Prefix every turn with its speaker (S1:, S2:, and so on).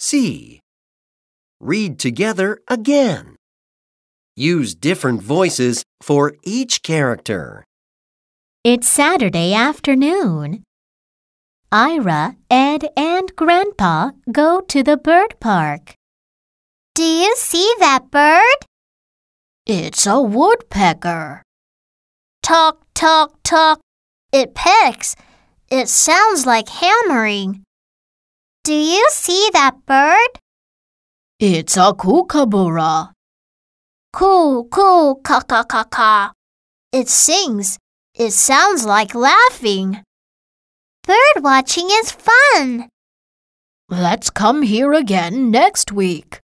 S1: C. Read together again. Use different voices for each character.
S2: It's Saturday afternoon. Ira, Ed, and Grandpa go to the bird park.
S3: Do you see that bird?
S4: It's a woodpecker.
S3: Talk, talk, talk. It pecks. It sounds like hammering. Do you see that bird?
S4: It's a kookaburra.
S3: Coo, coo, ca, ca, ca, ca. It sings. It sounds like laughing. Bird watching is fun.
S4: Let's come here again next week.